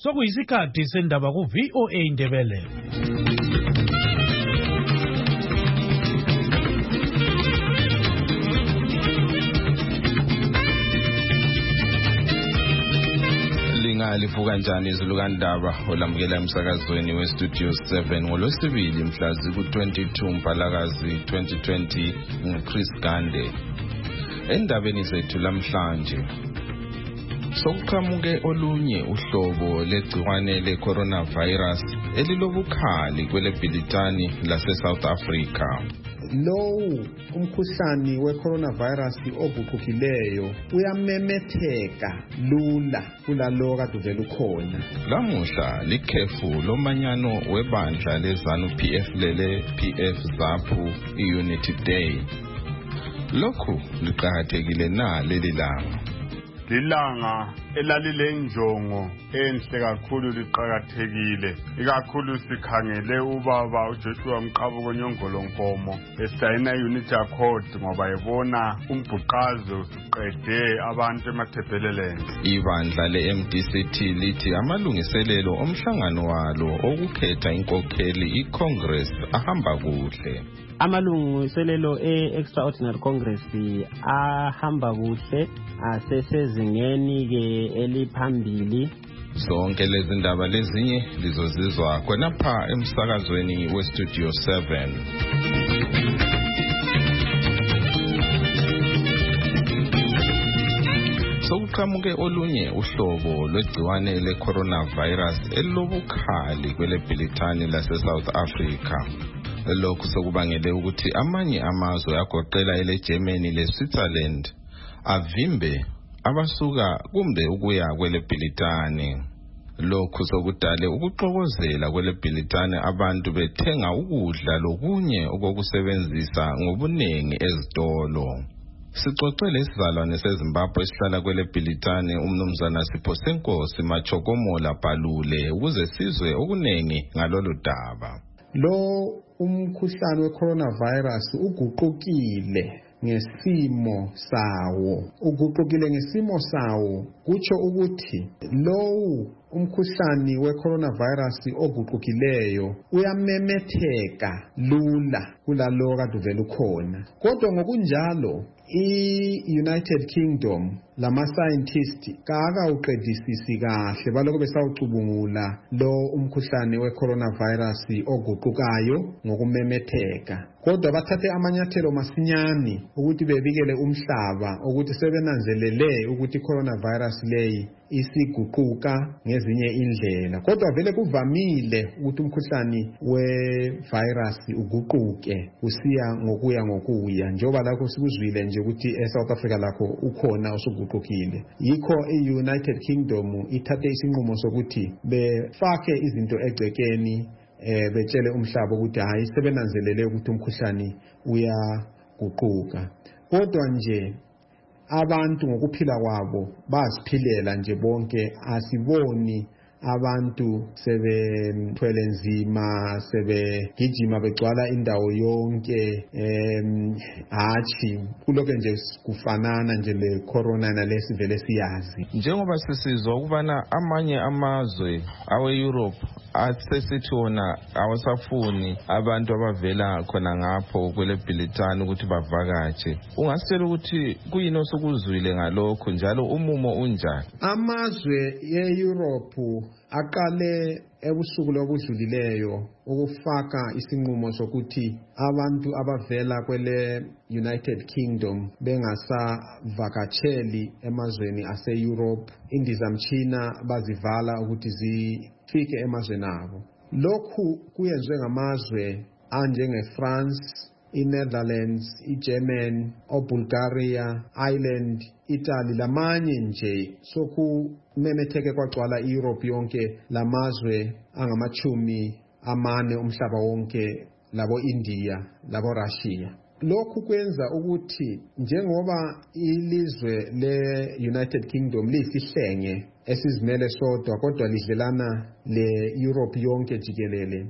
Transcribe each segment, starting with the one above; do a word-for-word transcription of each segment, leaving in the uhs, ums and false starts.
Sokuyisikhathi sendaba ku V O A Indebele. Livuka njani izulu kandaba olamukela emsakazweni we Studio seven ngolwesibili mhla ziku twenty-two Mpalakazi twenty twenty nguChris Gande. Endabeni zethu lamhlanje sokuqhamuke olunye uhlobo legciwane le-coronavirus elilobukhali kwele Bhilitani lase South Africa. Lowu umkhuhlane we-coronavirus oguqukileyo uyamemetheka lula kulalo kade uvela ukhona. Lamuhla likhefu lomanyano webandla leZANU P F lele P F ZAPU i-Unity Day. Lokhu liqakathekile na leli langa. Lilanga elalile injongo enhle kakhulu liqhakathekile ikakhulu sikhangele ubaba uJoshua Mqabuko Nyongolo Nkomo esayina Unity Accord ngoba yebona umbhuqazo siqede abantu emathebheleleni. Ibandla le-M D C T lithi amalungiselelo omhlangano walo okukhetha inkokheli iCongress ahamba kuhle. Amalungiselelo e-Extraordinary Congress ahamba kuhle asesezingeni ke eliphambili. Zonke lezi ndaba lezinye lizozizwa khonapha emsakazweni we Studio seven. Sokuqhamuke olunye uhlobo lwegciwane le-coronavirus elilobukhali kwele Bhilitani lase South Africa. Lokhu sokubangele ukuthi amanye amazwe agoqela ele Germany le Switzerland avimbe abasuka kumbe ukuya kwele Bhilitani. Lokhu sokudale ukuxokozela kwele Bhilitani abantu bethenga ukudla lokunye okokusebenzisa ngobunengi ezitolo. Sixoxele isizalwane seZimbabwe esihlala kwele Bhilitani umnumzana Sipho Senkosi Machokomola Balule ukuze sizwe okunengi ngalolu daba. Lo umkhuhlane we-coronavirus uguqukile ngesimo sawo. Uguqukile ngesimo sawo kutsho ukuthi lowu umkhuhlane we-coronavirus oguqukileyo uyamemetheka lula kulalo kade uvela ukhona. Kodwa ngokunjalo i-United Kingdom lama scientists kakawuqedisisi kahle baloko besawucubungula lo umkhuhlane we-coronavirus oguqukayo ngokumemetheka. Kodwa bathathe amanyathelo masinyane ukuthi bebikele umhlaba ukuthi sebenanzelele ukuthi i-coronavirus leyi isiguquka ngezinye indlela. Kodwa vele kuvamile ukuthi umkhuhlane we-virus uguquke usiya ngokuya ngokuya njengoba lakho sikuzwile nje ukuthi eSouth Africa lakho ukhona osuguqukile. Yikho i-United Kingdom ithathe isinqumo sokuthi befake izinto egcekeni eh betshele umhlaba ukuthi hayi sebenanzelele ukuthi umkhuhlane uyaguquka. Kodwa nje abantu ngokuphila kwabo baziphilela nje bonke asiboni abantu sebethwele nzima sebegijima begcwala indawo yonke em hathi kuloko nje kufanana nje le corona nalesivele siyazi. Njengoba sisizwa ukubana amanye amazwe awe Europe asesithi wona awasafuni abantu abavela khona ngapho kwele Bhilitani ukuthi bavakatshe. Ungasitshela ukuthi kuyini osukuzwile ngalokho njalo umumo unjani? Amazwe ye-Europe aqale ebusuku lobudlulileyo ukufaka isinqumo sokuthi abantu abavela kwele United Kingdom bengasavakatsheli emazweni ase-Europe. Indizamtshina bazivala ukuthi zifike emazweni abo. Lokhu kuyenzwe ngamazwe anjenge-France, i-Netherlands, i-German, o-Bulgaria, Ireland, Italy lamanye nje sokumemetheke kwagcwala i-Europe yonke lamazwe angamachumi amane umhlaba wonke labo India labo Russia. Lokhu kwenza ukuthi njengoba ilizwe le-United Kingdom liyisihlenge esizimele sodwa kodwa lidlelana le-Europe yonke jikelele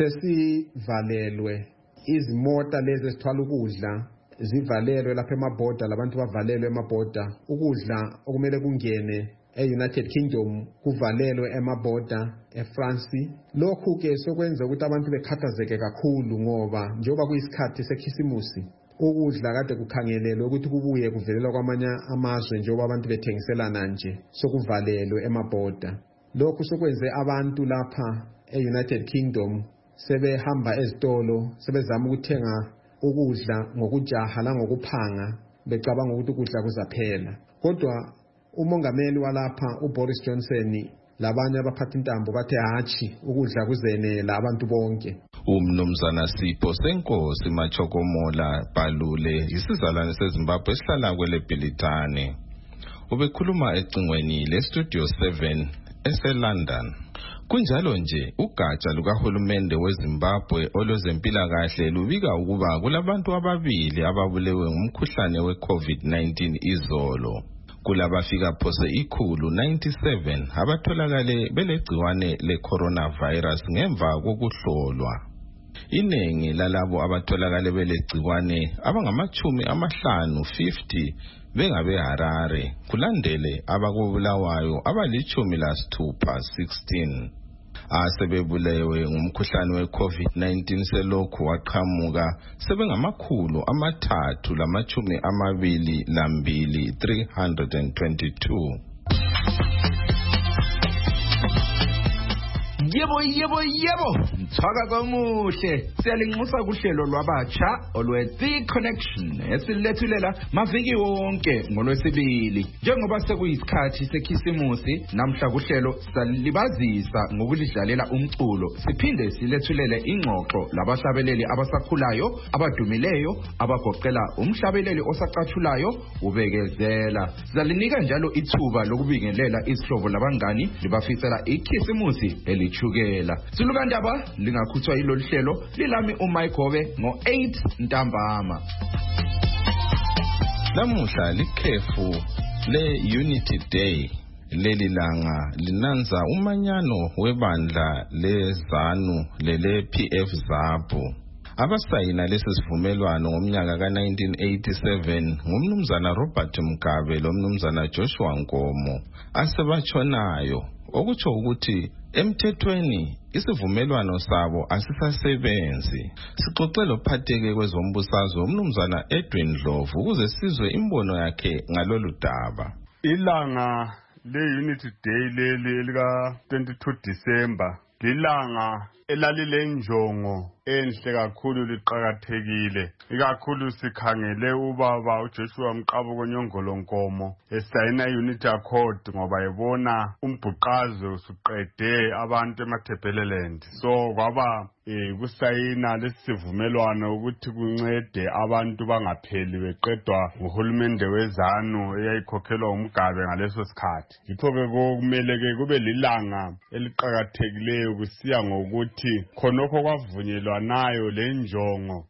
sesivalelwe izimota lezi ezithwala ukudla zivalelwe lapha emaborder labantu bavalelwe emaborder ukudla okumele kungene e-United Kingdom kuvalelwe emaborder eFrance. Lokhu ke sokwenza ukuthi abantu bekhathazeke kakhulu ngoba njengoba kuyisikhathi sekhisimusi ukudla kade kukhangelelwe ukuthi kubuye kuvelela kwamanye amazwe njengoba abantu bethengiselana nje sokuvalelwe emaborder. Lokhu sokwenze abantu lapha e-United Kingdom sebehamba ezitolo sebezama ukuthenga ukudla ngokujaha la ngokuphanga becabanga ukuthi ukudla kuzaphela. Kodwa umongameli walapha uBoris Johnson labanye abaphatha intambo bathe hachi ukudla kuzenela abantu bonke. Umnumzana Sipho Senkosi Machokomola Balule isizalwane seZimbabwe esihlala kwele Bhilitane ubekhuluma ecingweni le Studio seven eseLondon. Kunjalo nje ugatsha lukahulumende weZimbabwe olwezempilakahle lubika ukuba kulabantu ababili ababulewe ngumkhuhlane we-COVID nineteen izolo. Kulabafika phose ikhulu ninety-seven abatholakale belegciwane le-coronavirus ngemva kokuhlolwa. Inengi lalabo abatholakale belegciwane abangamachumi amahlanu fifty bengabe Harare kulandele abakubulawayo abalichumi lasithupha sixteen. Asebebulewe ngumkhuhlane we-COVID nineteen selokhu waqhamuka sebengamakhulu amathathu lamachumi amabili lambili three hundred twenty-two. Yebo yebo yebo mthaka komuhle siyalinxusa kuhlelo lwabatsha olwe-The Connection esilethulela maviki wonke ngolwesibili. Njengoba sekuyisikhathi sekhisimusi namhla kuhlelo salibazisa ngokulidlalela umculo siphinde silethulele ingxoxo labahlabeleli abasakhulayo abadumileyo abagoqela umhlabeleli osaqathulayo ubekezela. Sizalinika njalo ithuba lokubingelela isihlobo labangani libafisela ikhisimusi eli Chugela. Silukandaba lingakhuthwa yilolu hlelo lilami uMayigobe ngo eight ntambama. Lamuhla likhefu le Unity Day. Leli langa linanza umanyano webandla leZANU lele P F ZAPU. Abasayina lesi sivumelwano ngomnyaka ka nineteen eighty-seven ngumnumzana Robert Mugabe lo mnumzana Joshua Nkomo asebatshonayo okutsho ukuthi emthethweni isivumelwano sabo asisasebenzi. Sixoxele ophatheke kwezombusazwe umnumzana Edwin Dlovu ukuze sizwe imbono yakhe ngalolu daba. Ilanga le-Unity Day leli elika twenty-two December lilanga elalile njongo enhle kakhulu liqhakathekile ikakhulu sikhangele ubaba uJoshua Mqabuko Nyongolo Nkomo esayina Unity Accord ngoba ebona umbhuqazo usuqede abantu eMathebeleland. So kwaba eh kusayina lesivumelwano ukuthi kuncede abantu bangapheli beqedwa uhulumende weZANU eyayikhokhelwa uMgabe ngaleso sikhathi. Yikho ke kumele ke kube lilanga eliqhakathekileyo kusiya ngokuthi khonokho kwavunyelwa nayo le njongo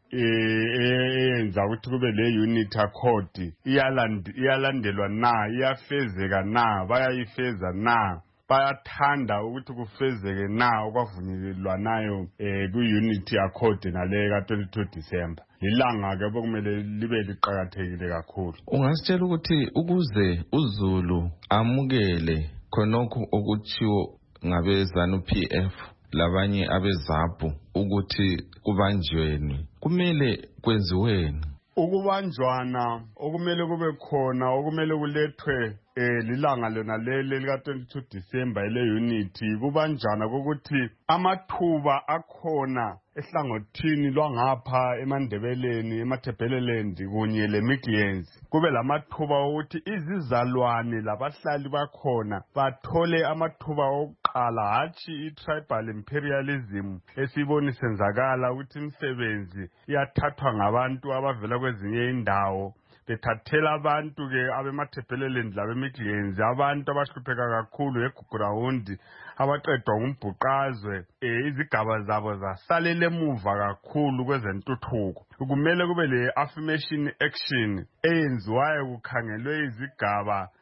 eyenza ukuthi kube le Unity Accord iyalandelwa na, iyafezeka na, bayayifeza na, bayathanda ukuthi kufezeke na okwavunyelwa nayo ku-Unity Accord nale ka twenty-two December. Lilanga ke bokumele libe liqhakathekile kakhulu. Ungasitshela ukuthi ukuze uZulu amukele khonokho okuthiwo ngabe ZANU P F labanye abeZAPU ukuthi kubanjweni kumele kwenziweni? Ukubanjwana okumele kube khona okumele kulethwe eh lilanga lona leli lika twenty-two December ele Unity kubanjana ukuthi amathuba akhona ehlangothini lwangapha eMandebeleni eMathebeleland kunye leMidlands kube lamathuba ukuthi izizalwane labahlali bakhona bathole amathuba okuqala hathi itribal imperialism esiboni senzakala ukuthi imisebenzi iyathathwa ngabantu abavela kwezinye indawo bethathela abantu ke abemathebeleland labeMidlands abantu abahlupheka kakhulu eGugurawundi abaqedwa ngumbhuqazwe izigaba zabo zasalele emuva kakhulu kwezentuthuko. Kumele kube le affirmation action eyenziwayo kukhangelwe izigaba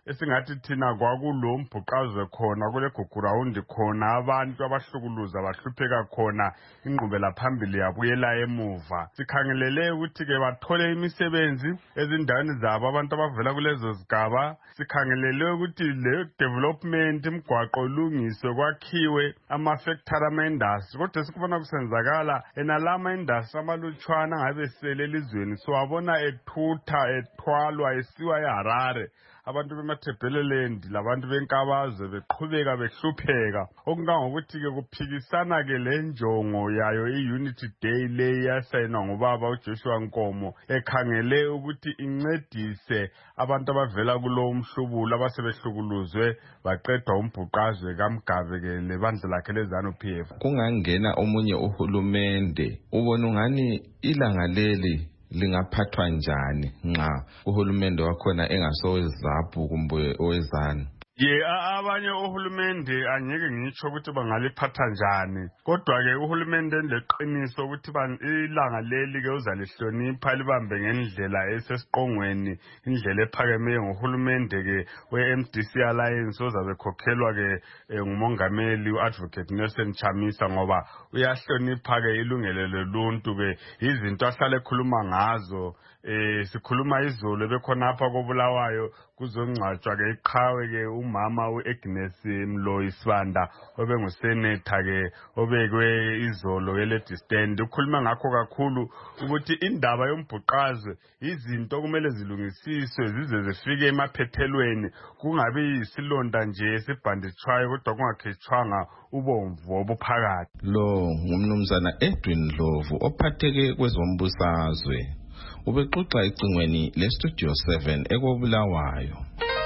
esingathi thina kwakulo mbhuqazwe khona kule gugurawundi khona abantu abahlukuluza bahlupheka khona ingqubela phambili yabuyela emuva. Sikhangelele ukuthi ke bathole imisebenzi ezindaweni zabo abantu abavela kulezo zigaba. Sikhangelele ukuthi le development imgwaqo ulungiswe kwakhiwe ama-factory ama-industry. Kodwa sikubona kusenzakala enalama industry amalutshwana ngabe sele elizweni siwabona ethutha ethwalwa esiwa eHarare. Abantu bemathebheleland labantu benkabazwe beqhubeka behlupheka okungangokuthi ke kuphikisana ke le njongo yayo i-Unity Day le yasayinwa ngubaba uJoshua Nkomo ekhangele ukuthi incedise abantu abavela kulo mhlubulo abasebehlukuluzwe baqedwa umbhuqazwe kaMgabe ke lebandla lakhe lezanu P F. Kungangena omunye uhulumende ubona ungani ilanga leli lingaphathwa njani nxa uhulumende wakhona engasowezaphu kumbe owezana? Ye abanye uhulumende angeke ngitsho ukuthi bangaliphatha njani, kodwa ke uhulumende leqiniso ukuthi ilanga leli ke uzalihlonipha libambe ngendlela esesiqongweni, indlela ephakemeyo ngohulumende ke we-M D C Alliance ozabe khokhelwa ke ngumongameli uAdvocate Nelson Chamisa, ngoba uyahlonipha ke ilungelo loluntu ke izinto ahlale ekhuluma ngazo. Eh sikhuluma izolo bekhonapha kobulawayo kuzongcwatshwa ke iqhawe ke umama uAgnes Mloyi Sibanda obenguseneta ke obekwe izolo eledi stand. Ukhuluma ngakho kakhulu ukuthi indaba yombhuqazwe izinto kumele zilungisiswe zize zifike emaphethelweni, kungabi isilonda nje esibhanditshwayo kodwa kungakhethwanga ubomvu obuphakathi. Lo ngumnumzana Edwin Ndlovu ophatheke kwezombusazwe ubexoxa icingweni leStudio seven ekobulawayo.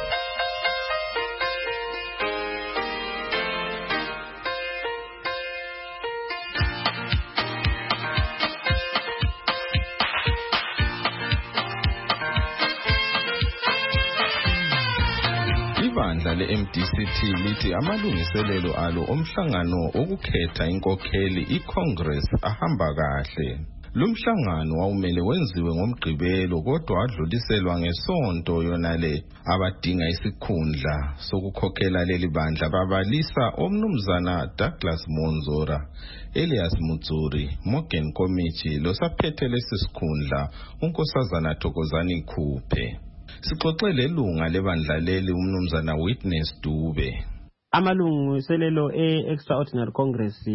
Ibandla le-M D C T lithi amalungiselelo alo omhlangano okukhetha inkokheli iCongress ahamba kahle. Lumhlangano wawumele wenziwe ngomgqibelo kodwa wadluliselwa ngesonto yonale abadinga isikhundla sokukhokhela leli bandla babalisa omnumzana Douglas Monzora, Elias Mutsuri, Morgan Komichi losaphethe lesi sikhundla unkosazana Thokozani Khuphe. Sixoxe lelunga lebandla leli umnumzana Witness Dube. Amalungiselelo e-Extraordinary Congress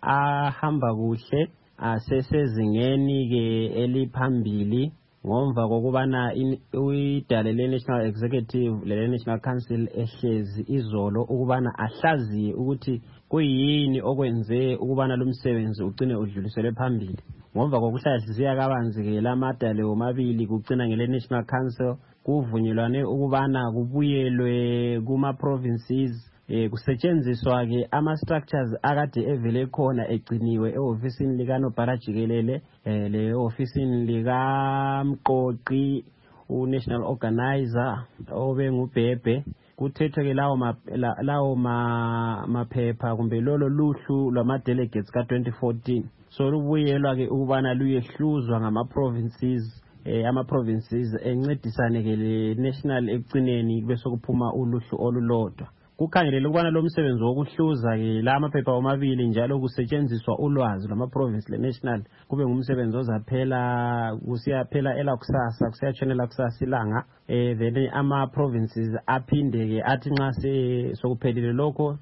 ahamba kuhle asesezingeni ke eliphambili ngomva kokubana idale le-National Executive le-National Council ehlezi izolo ukubana ahlaziye ukuthi kuyini okwenze ukubana lumsebenzi ugcine udluliselwe phambili. Ngomva kokuhlaziya kabanzi ke lamadale omabili kugcina ngele-National Council kuvunyelwane ukubana kubuyelwe kuma-provinces eh kusetshenziswa ke ama structures akade evele khona egciniwe ehofisini lika Nobhala Jikelele, eh le ofisini lika Mqoqi uNational Organizer obe ngubhebhe. Kuthethwe ke lawo ma lawo ma maphepha kumbe lolo luhlu lwama delegates ka twenty fourteen, so lubuyelwa ke ukubana luyehluzwa ngama provinces eh ama provinces encedisane ke le national ekugcineni bese kuphuma uluhlu olulodwa. Kukhangelele ukubana lo msebenzi wokuhluza ke la amaphepha omabili njalo kusetshenziswa ulwazi lwama province le national kube ngumsebenzi ozaphela kusiyaphela elakusasa kusiyatshonela kusasa ilanga, eh then ama provinces aphinde ke athi nxa sokuphelile lokho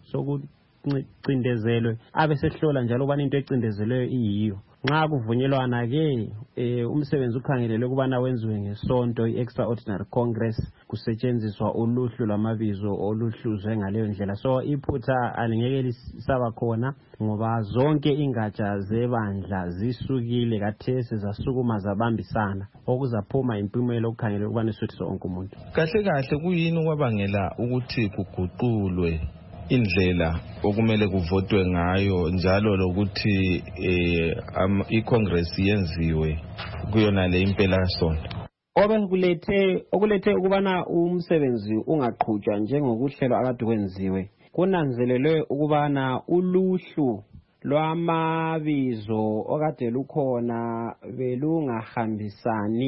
sokucindezelwe abe sehlola njalo ubani into ecindezelweyo iyiyo. Nxa kuvunyelwana ke eh umsebenzi ukhangelele ukubana wenziwe ngesonto i-Extraordinary Congress kusetshenziswa uluhlu lwamabizo oluhluzwe ngaleyo ndlela. So iphutha alingeke lisaba khona ngoba zonke ingatsha zebandla zisukile kathesi zasukuma zabambisana okuzaphuma impumelo okukhangelele ukubana isuthiso onke umuntu. Kahle kahle kuyini okwabangela ukuthi kuguqulwe indlela okumele kuvotwe ngayo njalo lokuthi eh iCongress yenziwe kuyona le impela sonto? Obekulethe okulethe ukubana umsebenzi ungaqhutshwa njengokuhlelo akade kwenziwe kunanzelelwe ukubana uluhlu lwamabizo okade lukhona belungahambisani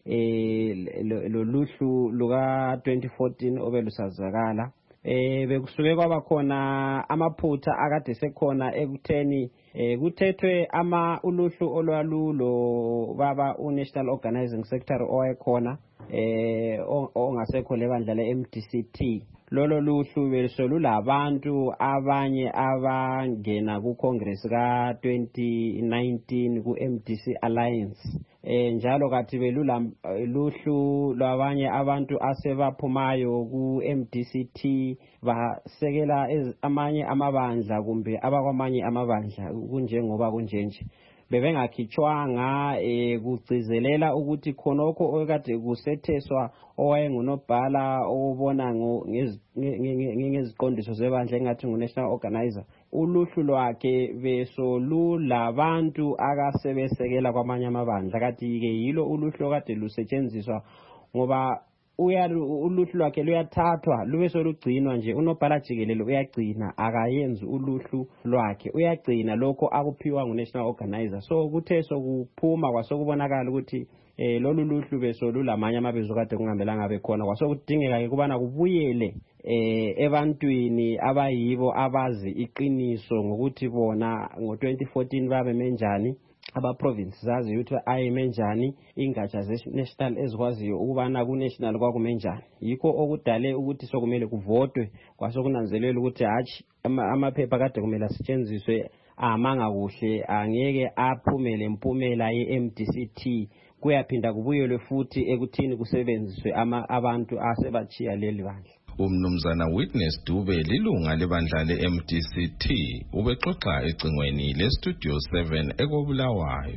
eh lo luhlu luka twenty fourteen obelusazakala. Eh bekusuke kwaba khona amaphutha akade sekhona ekutheni eh kuthethwe ama uluhlu olwalulo baba uNational Organizing Secretary owayekhona eh ongasekho lebandla le-M D C T. Lolo luhlu besolulabantu abanye abangena ku Congress ka twenty nineteen ku M D C Alliance. Eh njalo kathi belula luhlu lwabanye abantu asebaphumayo ku M D C T basekela amanye amabandla kumbe abakwamanye amabandla kunjengoba kunjenje. Bebengakhitshwanga eh kugcizelela ukuthi khonokho okade kusetheswa owayengunobhala obona ngeziqondiso zebandla engathi nguNational Organizer. Uluhlu lwakhe besolulabantu akasebesekela kwamanye amabandla kathi ke yilo uluhlu kade lusetshenziswa ngoba uyalu uluhlu lwakhe luyathathwa lube solugcinwa nje unobhala jikelele uyagcina akayenzi uluhlu lwakhe uyagcina lokho akuphiwa nguNational Organizer. So kuthe sokuphuma kwasokubonakala ukuthi eh lolu luhlu besolulamanye amabizo kade kungambelanga bekhona kwasokudingeka ke kubana kubuyele eh ebantwini abayibo abazi iqiniso ngokuthi bona ngo twenty fourteen babe menjani aba provinces zazi ukuthi ayime njani ingatsha ze-national ezikwaziyo ukubana ku-national kwakumenjani. Yikho okudale ukuthi sokumele kuvotwe kwasokunanzelela ukuthi hatshi amaphepha kade kumele asetshenziswe amanga kuhle angeke aphumele impumela ye-M D C T kuyaphinda kubuyelwe futhi ekuthini kusebenziswe abantu asebachiya leli bandla. Umnumzana Witness Dube lilunga lebandla le-M D C T ubexoxa ecingweni le-Studio seven ekobulawayo.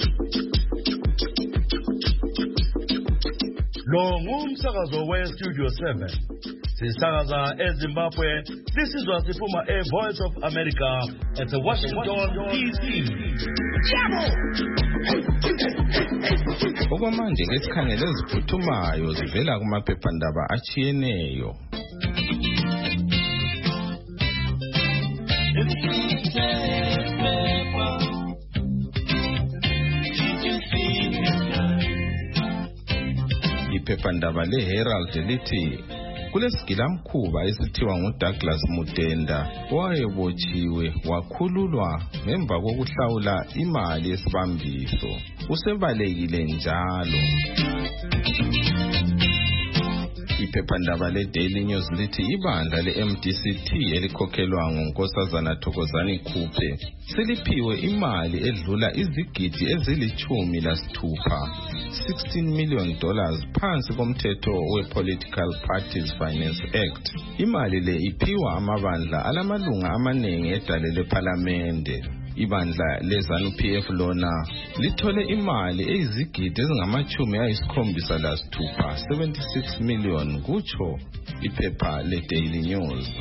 Lo ngumsakazo we-Studio seven. Sisakaza eZimbabwe. Sisizwa siphuma e-Voice of America at Washington D C. Okwamanje ngesikhangele eziphuthumayo zivela kumaphephandaba achiyeneyo. Iphephandaba le-Herald lithi kulesigilamkhuba esithiwa nguDouglas Mudenda owayebotshiwe wakhululwa ngemva kokuhlawula imali yesibambiso. Usebalekile njalo. Iphephandaba le-Daily News lithi ibandla le-M D C T elikhokhelwa nguNkosazana Thokozani Khuphe seliphiwe imali edlula izigidi ezilithumi lasithupha sixteen million dollars phansi komthetho we-Political Parties Finance Act. Imali le iphiwa amabandla alamalunga amanengi edale lePhalamende. Ibandla leZANU P F lona lithole imali eyizigidi ezingamachumi ayisikhombisa lasithupha seventy-six million kutsho iphepha le-Daily News.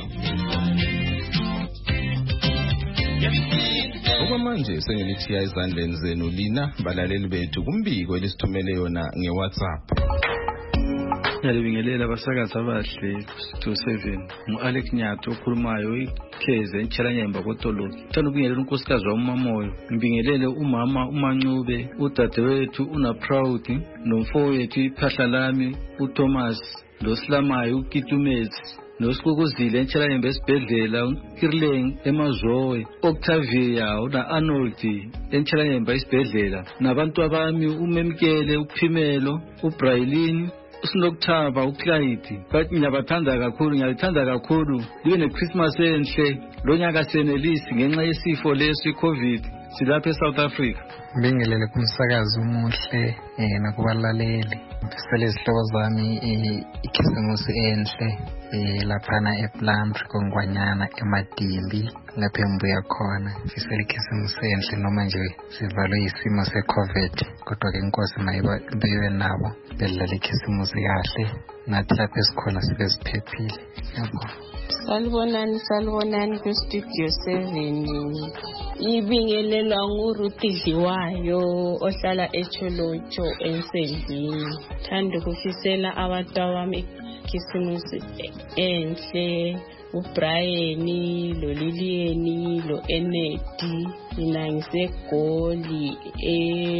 Okwamanje sengilithiya ezandleni zenu lina balaleli bethu kumbiko elisithumele yona ngeWhatsApp. Ngiyabingelela abasakazi abahle ku seven ngu-Alex Nyato okhulumayo iKheze eNtshilanyemba koTolo. Thanda ukubingelela unkosikazi wamamoyo, ngibingelele umama uMancube, udadewethu uNaProud, nomfowethu iphahla lami uThomas, loSilamayo uKitumezi, noSikukuzile eNtshilanyemba esibhedlela, uKirleng eMazowe, Octavia una-Arnold eNtshilanyemba esibhedlela, nabantu abami uMemkele, uPhimelo, uBraylin, usinokuthaba uClyde. Bathi ngiyabathanda kakhulu, ngiyalithanda kakhulu. Libe neChristmas enhle lonyaka senelisi ngenxa yesifo lesi iCovid silapha eSouth Africa. Ngibingelele kumsakazi umuhle eh nakubalaleli. Ngisele izihloko zami ikhisimusi enhle eh laphana ePlumtree kongwanyana eMadili lapha embuya khona. Ngisele ikhisimusi enhle noma nje sivalwe isimo seCovid kodwa ke inkosi mayibe nabo belala ikhisimusi kahle nathi lapha esikhona sibe siphephile. Yabo. Salibonani salibonani ku Studio seven. Ibingelelwa nguRuthi Dliwayo ohlala eCholocho eNsendini. Thanda ukufisela abantu abami ikhisimusi enhle, uBrian, lo Lilian, lo Enedi, mina ngisegoli e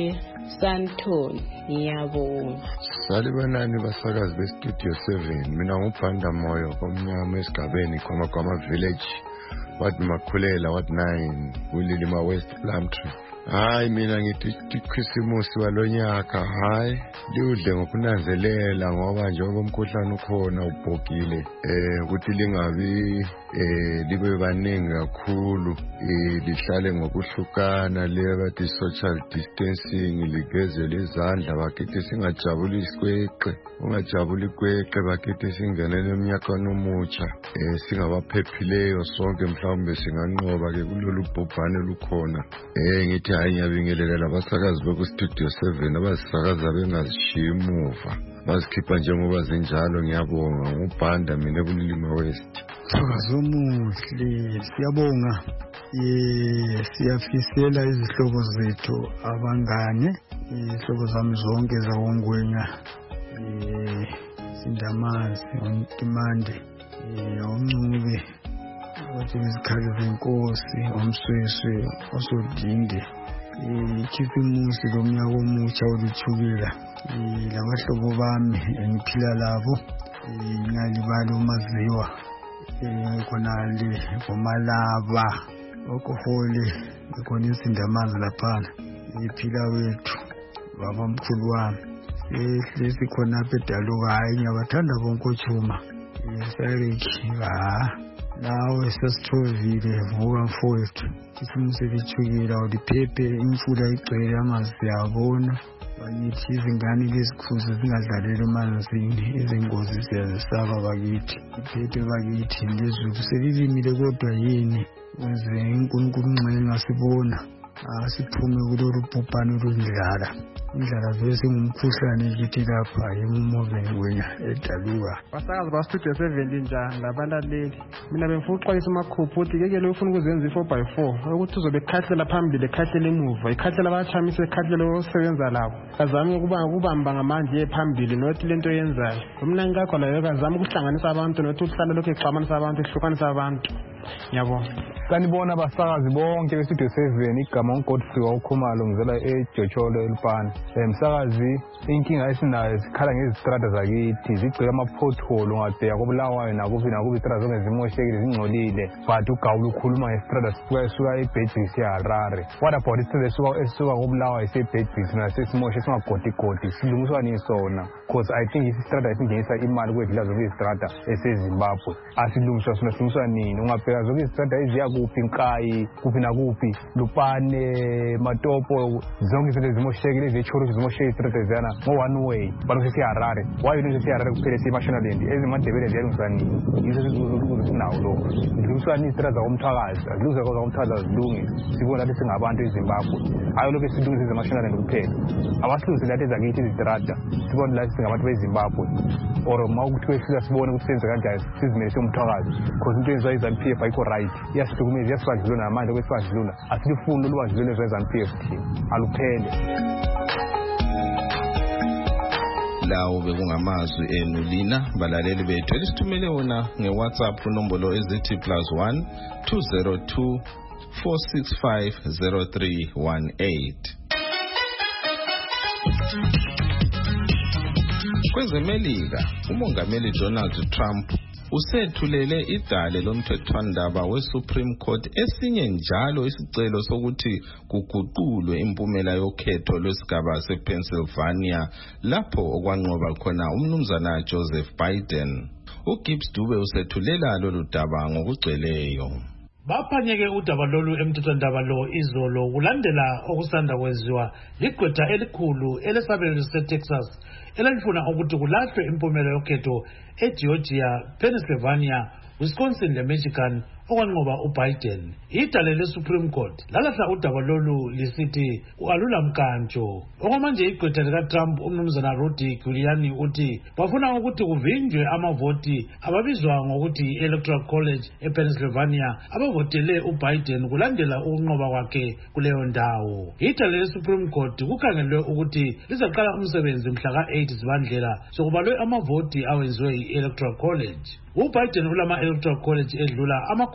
Santoni. Ngiyabonga. Salibonani basakazi bestudio seven. Mina ngubhanda moyo komnyama esigabeni kwamagwama village. Wathi makhulela wathi nine kulilima West Plumtree. Hayi mina ngithi Christmas walonyaka hayi liudle ngokunanzelela ngoba njengoba umkhuhlane ukhona ubhokile eh ukuthi lingabi eh libe baningi kakhulu eh lihlale ngokuhlukana lebathi social distancing ligezele izandla bakithi singajabulisi kweqe ungajabuli kweqe bakithi singenele eminyakeni omutsha eh singabaphephileyo sonke mhlawumbe singanqoba ke kulolu bhubhane lukhona eh ngithi hayi ngiyabingelela labasakazi beku studio seven abasakaza bengazishiya emuva bazikhipha njengoba zinjalo ngiyabonga ngubhanda mina kulilima West. Somuhle siyabonga eh siyafisela izihlobo zethu abangane izihlobo zami zonke zawongwenya eh sindamazi ontimande eh oncube wathi izikhali zenkosi omsweswe osodinde ikhisimusi lomnyaka omutsha oluthukela labahlobo bami engiphila labo ngalibala umaziwa khonale ngomalaba okohole khona insindamazi laphana iphila wethu baba mkhulu wami ehlezi khona apha edaluka hayi ngiyabathanda bonke ochuma isayiriki ha nawe sasithovile vuka mfowethu isimusi lithukela uliphephe imfula igcwele amanzi siyabona bakithi izingane lezikhuzi zingadlaleli emanzini izingozi siyazisaba bakithi iphephe bakithi lezulu selilimile kodwa yini wenze uNkulunkulu nxele ngasibona asiphume kulolu bhubhane oludlala indlala vese ngumkhuhlane kithi lapha emumoveni wena edaluka basakazi ba studio seven njani labalaleli mina bengifuna uxwayisa amakhuphu ukuthi keke lo ufuna ukuzenza i four by four ukuthi uzobe ekhahlela phambili ekhahlela emuva ekhahlela abachamisa ekhahlela osebenza labo kazame ukuba ukubamba ngamanje ephambili nothi lento yenzayo umnani kakho layo kazame ukuhlanganisa abantu nothi uhlala lokho examanisa abantu ehlukanisa abantu ngiyabonga. Sanibona basakazi bonke bestudio seven igama uGodfrey wawukhumalo ngizela eJocholo eLupane. Emsakazi inkinga esinayo sikhala ngezistrada zakithi zigcwele ama-pothole ungadeka kobulawayo nakubi nakubi istrada zonke zimoshekile zingcolile but ugawula ukhuluma ngestrada sisuka esuka eBedbridge eHarare. What about istrada esuka esuka kobulawayo eseBedbridge nasesimoshe singagodigodi silungiswa nini sona because I think isistrada esingenisa imali kwedlula zonke izistrada eseZimbabwe asilungiswa sona silungiswa nini ungabheka zonke izistrada eziya kuphi Nkayi kuphi nakuphi Lupane Matopo zonke izinto zimoshekile ezechoro zimoshekile istrada ziyana ngo one way balose siHarare why you siHarare kuphela siMashonaland ezimadebele ziyalungiswa nini yizo sizokuzinawo lo zilungiswa nini istrada zakomthakazi zilungiswa zakomthakazi zilunge sibona ukuthi singabantu eZimbabwe hayi lokho silungisa eziMashonaland kuphela abahlunzi lathi zakithi izistrada sibona la singabantu beZimbabwe or mawukuthi kwesika sibone ukuthi senze kanjani sizimele somthakazi because into yenziwa iZANU P F ayikho right yasihlukumeza yasibadlula namanje kwesibadlula asilifuni olubadlule ezeZANU P F aluphele. Lawo bekungamazwi enu lina balaleli bethu elisithumele wona ngeWhatsApp kunombolo ezithi plus one two zero two four six five zero three one eight. KwezeMelika uMongameli Donald Trump usethulele idale lomthethwandaba weSupreme Court esinye njalo isicelo sokuthi kuguqulwe impumela yokhetho lwesigaba sePennsylvania lapho okwanqoba khona umnumzana Joseph Biden. uGibbs Dube usethulela lolu daba ngokugcweleyo. Baphanyeke udaba lolu emthethwandaba lo izolo kulandela okusanda kwenziwa ligqwetha elikhulu elesabelo seTexas elifuna ukuthi kulahlwe impumela yokhetho eGeorgia, Pennsylvania, Wisconsin leMichigan okwanqoba uBiden. Idale leSupreme Court lalahla udaba lolu lisithi alula mkantsho. Okwamanje igqwetha likaTrump umnumzana Rudy Giuliani uthi bafuna ukuthi kuvinjwe amavoti ababizwa ngokuthi Electoral College ePennsylvania abavotele uBiden kulandela ukunqoba kwakhe kuleyo ndawo. Idale leSupreme Court kukhangelwe ukuthi lizaqala umsebenzi mhla ka eight zibandlela sokubalwe amavoti awenziwe i-Electoral College. uBiden ulama Electoral College edlula amakhulu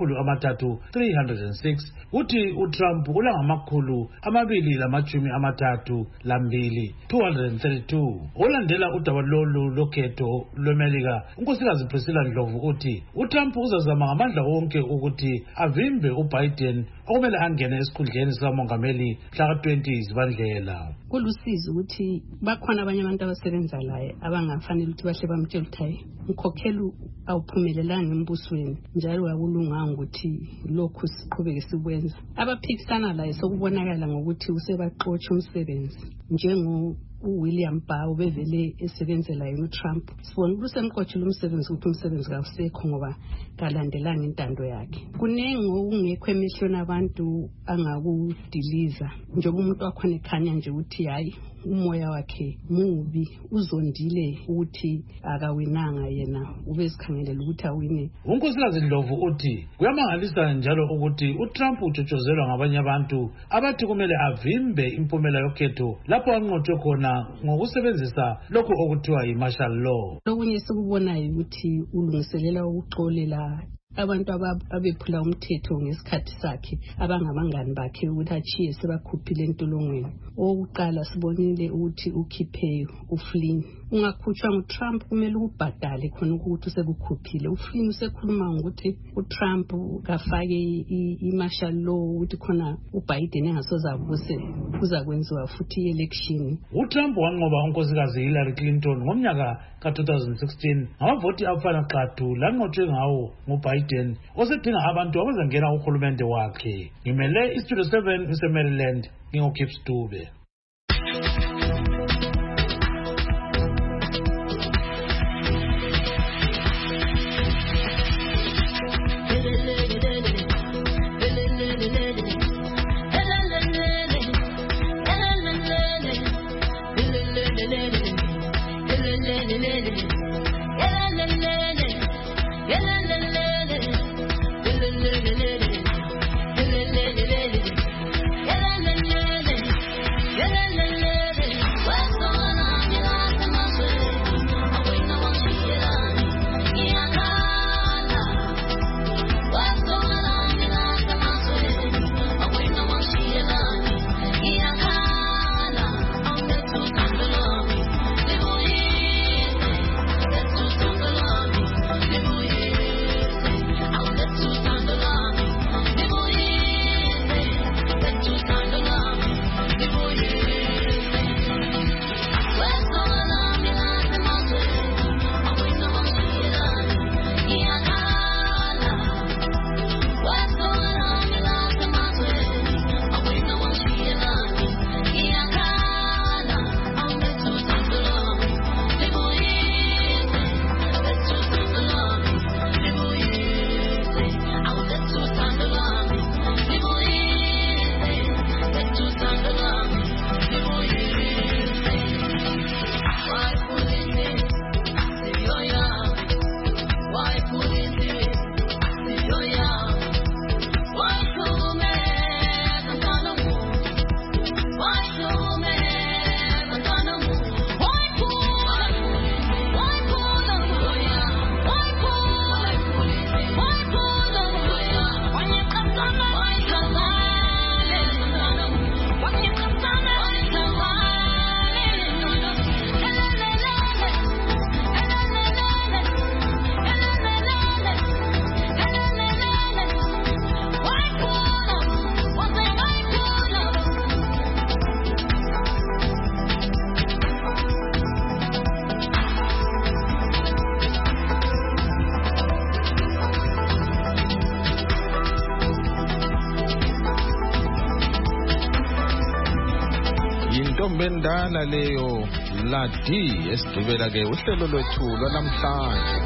angamakhulu amathathu three hundred six, uthi uTrump ulangamakhulu amabili lamachumi amathathu lambili two hundred thirty-two. Olandela udaba lolu lokhetho lweMelika, unkosikazi Priscilla Ndlovu uthi uTrump uzazama ngamandla wonke ukuthi avimbe uBiden okumele angene esikhundleni sikamongameli mhla twenty Zibandlela. Kulusizi ukuthi bakhona abanye abantu abasebenza laye abangafanele ukuthi bahle bamtshela ukuthi umkhokhelo awuphumelelanga embusweni njalo akulunganga ukuthi lokhu siqhubeke sikwenza. Abaphikisana laye sokubonakala ngokuthi usebaxotsha umsebenzi njengo uWilliam Barr bevele esebenzela yena uTrump. Sibona ukuthi usemqotshela umsebenzi ukuthi umsebenzi kawusekho ngoba kalandelanga intando yakhe. Kunengi ungekho emehlweni abantu angakudiliza njengoba umuntu wakhona ekhanya nje ukuthi hayi umoya wakhe mubi uzondile ukuthi akawinanga yena ubezikhangelela ukuthi awine. Unkosikazi Ndlovu uthi kuyamangalisa njalo ukuthi uTrump utshotshozelwa ngabanye abantu abathi kumele avimbe impumela yokhetho lapho anqotshwe khona ngokusebenzisa lokho okuthiwa yi-martial law. Lokunye sikubonayo ukuthi ulungiselela ukuxolela abantu abephula umthetho ngesikhathi sakhe abangabangani bakhe ukuthi achiye sebakhuphile entolongweni. Owokuqala sibonile ukuthi ukhiphe uFlynn. Ungakhutshwa nguTrump kumele ubhadale khona ukuthi usekukhuphile. uFlynn usekhuluma ngokuthi uTrump kafake i-martial law ukuthi khona uBiden engasoze abuse kuza kwenziwa futhi i-election. uTrump wanqoba unkosikazi Hillary Clinton ngomnyaka ka two thousand sixteen ngamavoti afana xathu lanqotshwe ngawo nguBiden osedinga abantu abazangena uhulumende wakhe. Ngimele iStudio seven eMaryland ngingokhips Dube. Bendala leyo ladi esigqibela ke uhlelo lwethu lwanamhlanje.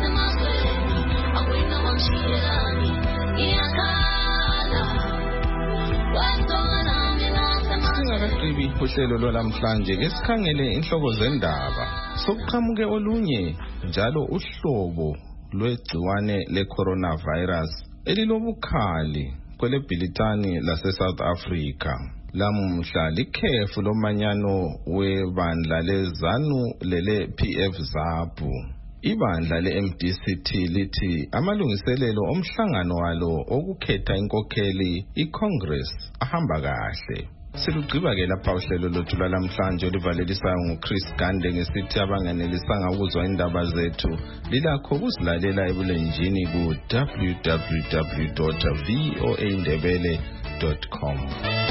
Singakagqibi uhlelo lwanamhlanje ke sikhangele inhloko zendaba sokuqhamuke olunye njalo uhlobo lwegciwane le-coronavirus elilobukhali kwele Bhilitani lase South Africa. Lamuhla likhefu lomanyano webandla lezanu lele P F ZAPU Ibandla le-M D C T lithi amalungiselelo omhlangano walo okukhetha inkokheli iCongress ahamba kahle. Silugqiba-ke lapha uhlelo lothu lwalamhlanje olivalelisayo nguChris Gande ngesithi abanganelisanga ukuzwa indaba zethu lilakho ukusilalela ebulenjini ku w w w dot v o a ndebele dot com.